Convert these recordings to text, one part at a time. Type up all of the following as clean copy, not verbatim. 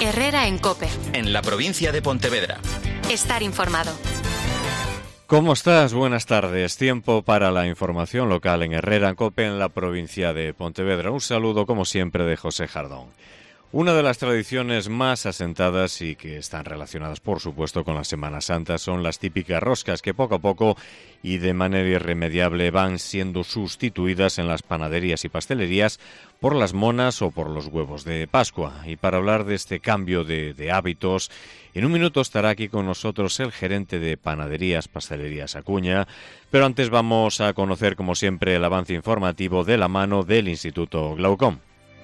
Herrera en COPE. En la provincia de Pontevedra. Estar informado. ¿Cómo estás? Buenas tardes. Tiempo para la información local en Herrera en COPE en la provincia de Pontevedra. Un saludo, como siempre, de José Jardón. Una de las tradiciones más asentadas y que están relacionadas, por supuesto, con la Semana Santa son las típicas roscas que poco a poco y de manera irremediable van siendo sustituidas en las panaderías y pastelerías por las monas o por los huevos de Pascua. Y para hablar de este cambio de hábitos, en un minuto estará aquí con nosotros el gerente de Panaderías Pastelerías Acuña, pero antes vamos a conocer, como siempre, el avance informativo de la mano del Instituto Glaucom.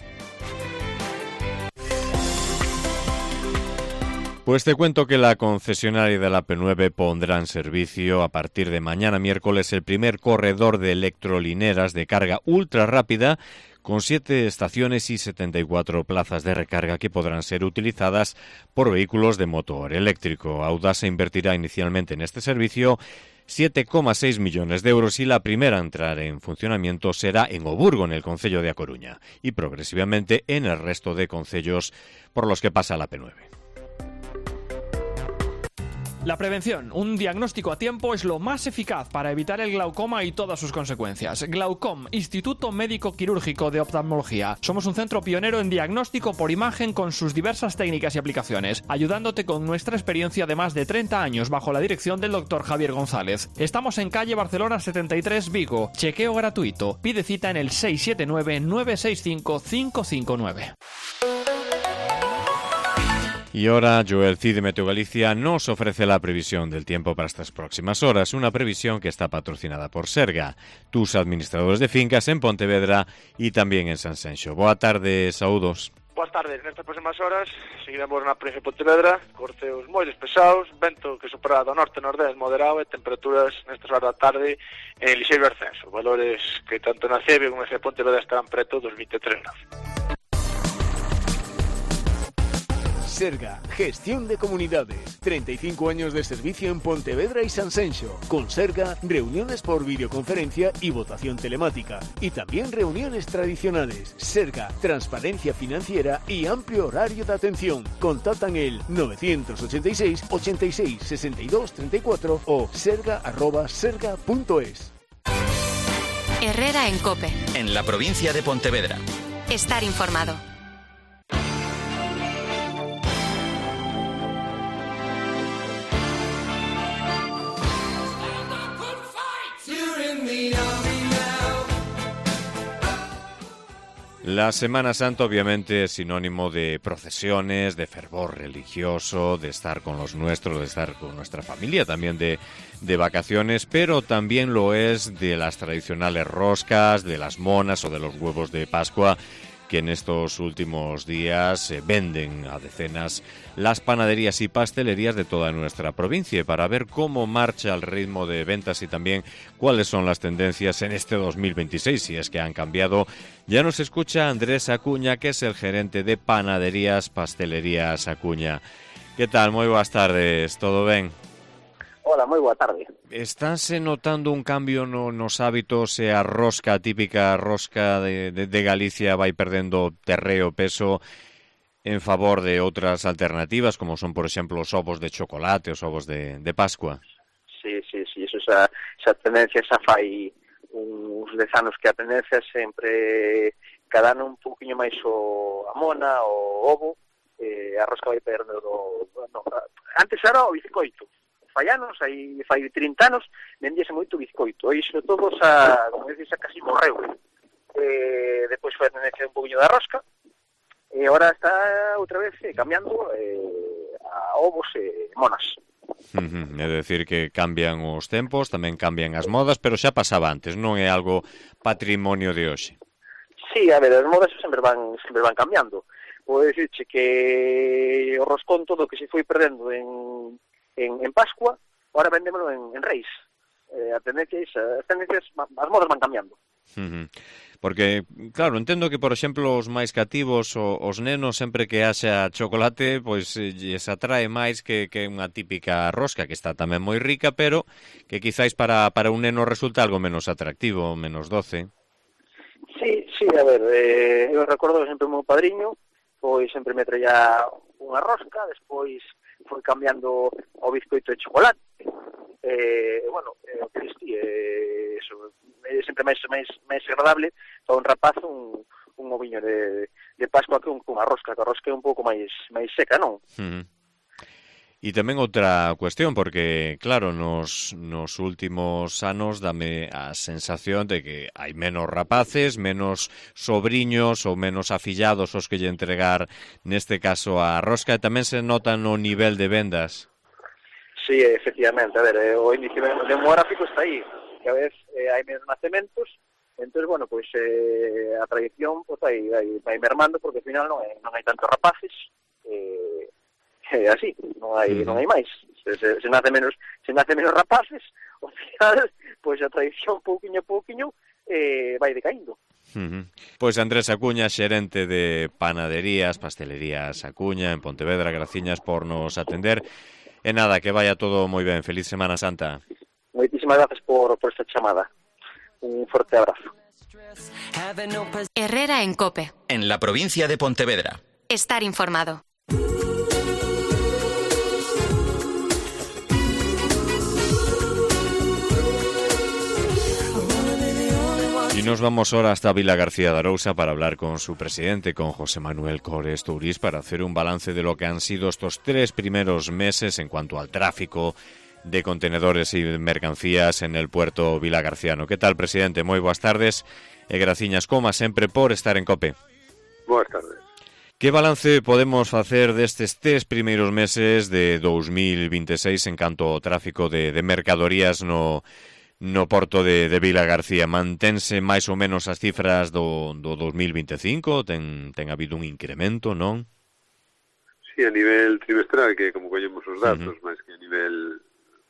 Pues te cuento que la concesionaria de la P9 pondrá en servicio a partir de mañana miércoles el primer corredor de electrolineras de carga ultra rápida con 7 estaciones y 74 plazas de recarga que podrán ser utilizadas por vehículos de motor eléctrico. Audasa invertirá inicialmente en este servicio 7,6 millones de euros y la primera a entrar en funcionamiento será en Oburgo, en el concello de A Coruña, y progresivamente en el resto de concellos por los que pasa la P9. La prevención, un diagnóstico a tiempo, es lo más eficaz para evitar el glaucoma y todas sus consecuencias. Glaucom, Instituto Médico Quirúrgico de Oftalmología. Somos un centro pionero en diagnóstico por imagen con sus diversas técnicas y aplicaciones, ayudándote con nuestra experiencia de más de 30 años bajo la dirección del Dr. Javier González. Estamos en calle Barcelona 73, Vigo. Chequeo gratuito. Pide cita en el 679-965-559. Y ahora Joel Cid de Meteo Galicia nos ofrece la previsión del tiempo para estas próximas horas, una previsión que está patrocinada por Serga, tus administradores de fincas en Pontevedra y también en Sanxenxo. Boa tarde, saúdos. Boas tardes, nestas próximas horas seguiremos na provincia de Pontevedra, corteos moi despesados, vento que supera do norte-nordés moderado e temperaturas nestas horas da tarde en lixeiro ascenso, valores que tanto na Cebio como na Pontevedra estarán preto dos 23 grados. Serga, gestión de comunidades, 35 años de servicio en Pontevedra y Sanxenxo. Con Serga, reuniones por videoconferencia y votación telemática. Y también reuniones tradicionales. Serga, transparencia financiera y amplio horario de atención. Contactan el 986 86 62 34 o serga@serga.es. Herrera en COPE. En la provincia de Pontevedra. Estar informado. La Semana Santa obviamente es sinónimo de procesiones, de fervor religioso, de estar con los nuestros, de estar con nuestra familia, también de vacaciones, pero también lo es de las tradicionales roscas, de las monas o de los huevos de Pascua, que en estos últimos días venden a decenas las panaderías y pastelerías de toda nuestra provincia. Para ver cómo marcha el ritmo de ventas y también cuáles son las tendencias en este 2026, si es que han cambiado, ya nos escucha Andrés Acuña, que es el gerente de Panaderías Pastelerías Acuña. ¿Qué tal? Moi boas tardes, todo ben? Hola, moi boa tarde. Estánse notando un cambio nos hábitos e a rosca, a típica rosca de Galicia vai perdendo terreo, peso en favor de outras alternativas, como son, por exemplo, os ovos de chocolate, os ovos de Pascua? Sí, esa tendencia xa fai uns 10 anos que a tendencia sempre cada ano un poquinho máis a mona, o ovo, a rosca vai perdendo antes era o bizcoito. Fai anos, fai 30 anos, vendíase moito bizcoito. E iso todo, como dices, casi morreu. Depois foi a tendencia un poquinho da rosca, e agora está outra vez cambiando a ovos e monas. É dicir que cambian os tempos, tamén cambian as modas, pero xa pasaba antes, non é algo patrimonio de hoxe. Sí, a ver, as modas sempre van cambiando. Vou dicirche que o roscón todo que se foi perdendo en Pascua, ahora vendémoslo en Reis. As tendencias, as modas van cambiando. Porque, claro, entendo que, por exemplo, os máis cativos, os nenos, sempre que haxa chocolate, pois lles atrae máis que unha típica rosca, que está tamén moi rica, pero que quizáis para un neno resulta algo menos atractivo, menos doce. Sí, a ver, eu recordo sempre o meu padriño, pois sempre me traía unha rosca, despois foi cambiando ao bizcoito de chocolate. O Cristi, eso, é sempre máis agradable para un rapaz un oviño de Pascua que unha rosca, que a rosca é un pouco máis seca, non? E tamén outra cuestión, porque, claro, nos últimos anos dame a sensación de que hai menos rapaces, menos sobriños ou menos afillados os que lle entregar, neste caso, a rosca, e tamén se nota no nivel de vendas. Sí, efectivamente, a ver, o índice demográfico está aí, que a vez hai menos nacementos, entón, bueno, pois a tradición pois, vai mermando, porque ao final non hai tantos rapaces, así, non hai máis. Se nace menos rapaces, ao final, pois a tradición pouquiño a pouquiño vai decaindo. Pois Andrés Acuña, xerente de Panaderías, Pastelerías Acuña en Pontevedra, graciñas por nos atender. E nada, que vaya todo moi ben. Feliz Semana Santa. Moitísimas gracias por esta chamada. Un forte abrazo. Herrera en COPE. En la provincia de Pontevedra. Estar informado. Y nos vamos ahora hasta Vilagarcía de Arousa para hablar con su presidente, con José Manuel Cores Tourís, para hacer un balance de lo que han sido estos 3 primeros meses en cuanto al tráfico de contenedores y mercancías en el puerto vilagarciano. ¿Qué tal, presidente? Moi boas tardes e graciñas, como sempre, por estar en COPE. Boas tardes. Que balance podemos facer destes 3 primeiros meses de 2026 en canto ao tráfico de mercadorías no porto de Vilagarcía? Mantense máis ou menos as cifras do 2025? Ten habido un incremento, non? Sí, a nivel trimestral, que como collemos os datos, máis que a nivel,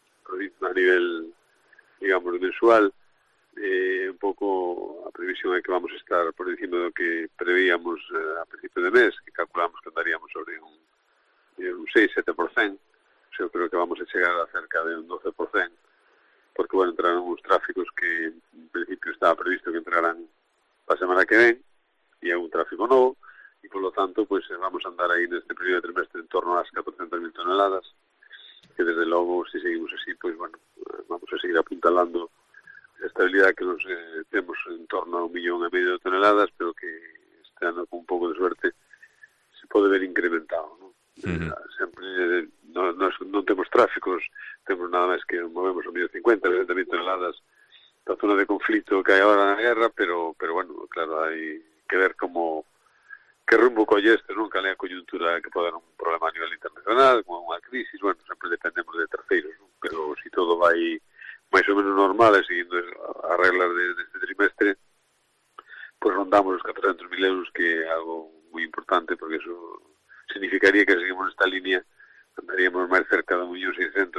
digamos, mensual, un pouco a previsión é que vamos a estar por encima do que prevíamos a principio de mes, que calculamos que andaríamos sobre un 6-7%, eu creo que vamos a chegar a cerca de un 12%, porque, bueno, entraron uns tráficos que en principio estaba previsto que entraran a semana que ven, e é un tráfico novo, e, por lo tanto, pues vamos a andar aí neste primeiro trimestre en torno ás 400.000 toneladas, que desde logo, se seguimos así, pues, bueno, vamos a seguir apuntalando a estabilidade que nos temos en torno a 1,5 millón de toneladas, pero que este ano, con un pouco de suerte, se pode ver incrementado, ¿no? Sempre non temos tráficos, temos nada máis que movemos o mellor 50-60.000 toneladas da zona de conflito que hai agora na guerra, pero bueno, claro, hai que ver que rumbo colle este, non? Cal é a coyuntura que pode dar un problema a nivel internacional, como unha crisis, bueno, sempre dependemos de terceiros, non? Pero si todo vai máis ou menos normal e seguindo as reglas deste trimestre, pues rondamos os 400.000 euros, que é algo moi importante, porque eso significaría que seguimos esta línea, andaríamos máis cerca de 1.600.000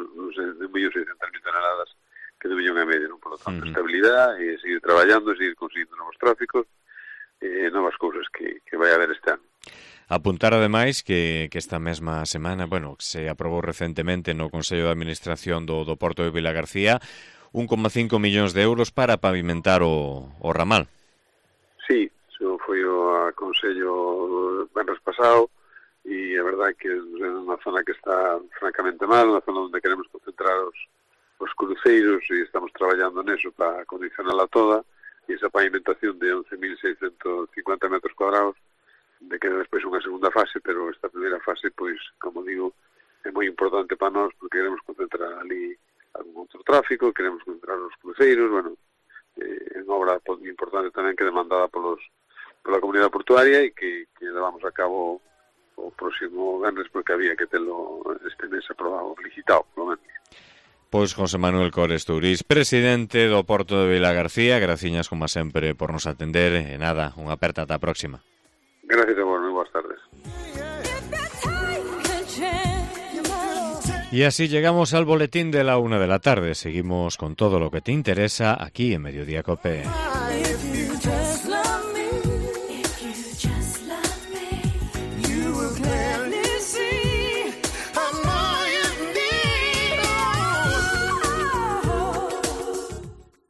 toneladas que de 1,5 millón, non? Por lo tanto, estabilidade e seguir traballando, seguir conseguindo novos tráficos, novas cousas que vai haber este ano. Apuntar, ademais, que esta mesma semana, bueno, se aprobou recentemente no Consello de Administración do Porto de Vilagarcía 1,5 millóns de euros para pavimentar o ramal. Sí, eso foi o Consello venres pasado, e a verdade é que é unha zona que está francamente mal, unha zona onde queremos concentrar os cruceiros, e estamos traballando neso para acondicionarla toda, e esa pavimentación de 11.650 metros cuadrados, de que despois unha segunda fase, pero esta primeira fase, pois, como digo, é moi importante para nós, porque queremos concentrar ali algún outro tráfico, queremos concentrar os cruceiros, bueno, en obra importante tamén que demandada pola comunidade portuaria, e que levamos a cabo o próximo venres, porque había que telo este mes aprobado, licitado, polo menos. Pois José Manuel Cores Tourís, presidente do Porto de Vilagarcía, graciñas como sempre por nos atender, e nada, unha aperta ata a próxima. Gracias a vos, moi boas tardes. Y así llegamos al boletín de la 1 de la tarde. Seguimos con todo lo que te interesa aquí en Mediodía COPE.